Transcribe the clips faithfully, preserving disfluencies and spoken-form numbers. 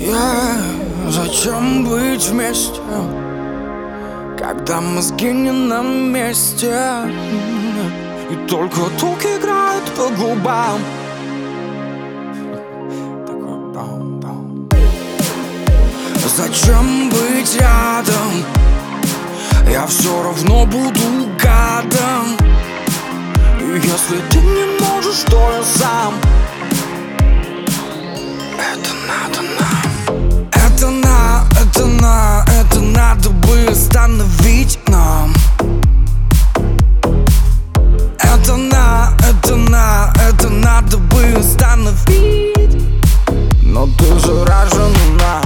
Yeah, зачем быть вместе, когда мозги не на месте, и только ток играет по губам. Зачем быть рядом? Я все равно буду гадом. И если ты не можешь, то я сам. Это надо нам. Это на, это на, это надо бы остановить нам. Это на, это на, это надо бы остановить. Но ты заражена.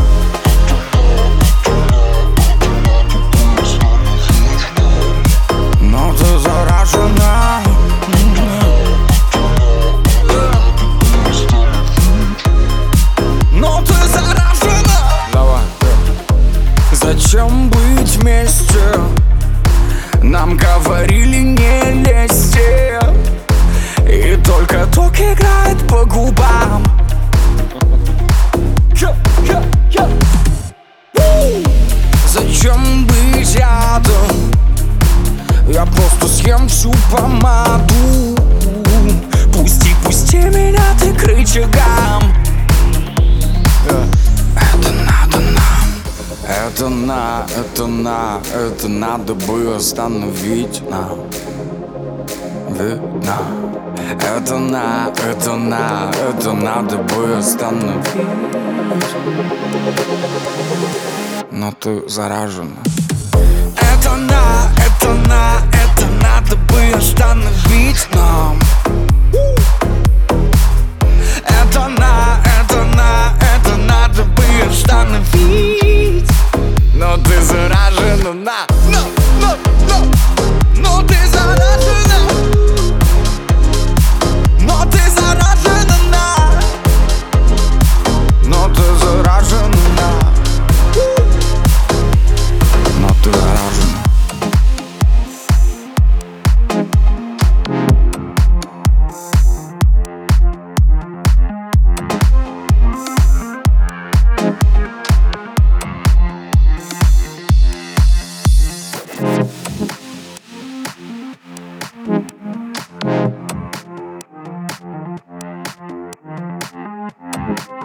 Но ты заражена. Но ты заражена. Давай. Зачем быть вместе? Нам говорили не лезьте, и только ток играет по губам. Зачем быть рядом? Я просто съем всю помаду. Пусти, пусти меня ты к рычагам. Это надо нам. Это на, это на, это надо бы остановить нам. Видно. Это на, это на, это надо бы остановить. Но ты заражена. Это на, это на, это надо бы остановить нам. Это на, это на, это надо бы остановить. Но ты заражена на. Но, но, но, но ты заражена. Но ты заражена на. Но ты заражена на. Но ты заражена. Thank you.